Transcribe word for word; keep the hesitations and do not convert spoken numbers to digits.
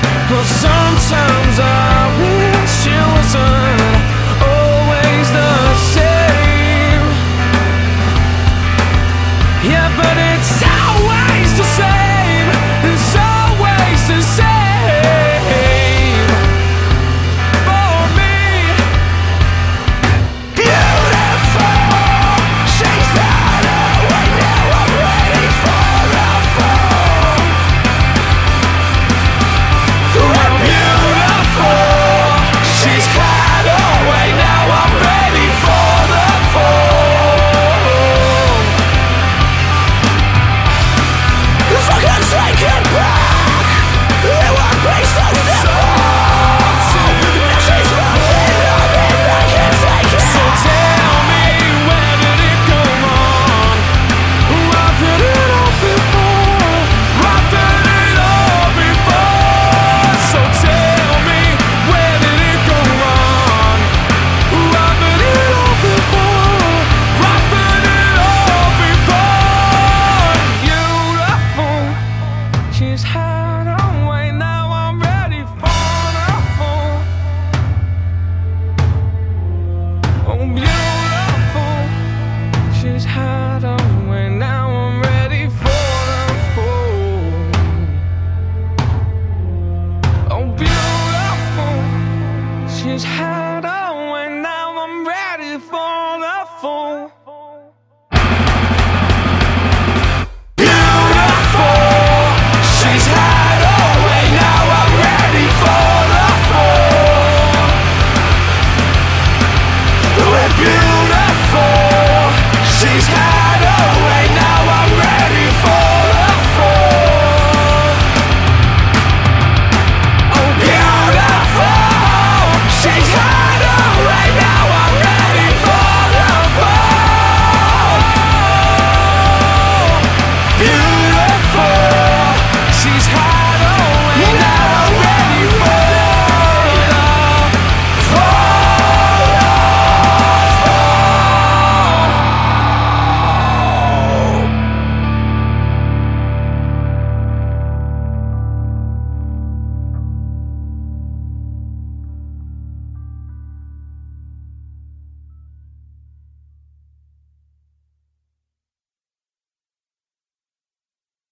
Well, sometimes I wish it wasn't always the same. Yeah, but it's always the same. It's always the same for me. Beautiful, she's not away now. I'm ready for the fall. We're beautiful, she's far away now. I'm ready for the fall. If I can take it back, it won't be so simple. Now she's running on and I can't take it. So tell me, where did it go wrong? I've done it all before. I've done it all before. So tell me, where did it go wrong? I've done it all before. I've done it all before. Beautiful, she's had away now. I'm ready for the fall. Oh, beautiful, she's had away now. I'm ready for the fall. Oh, beautiful, she's had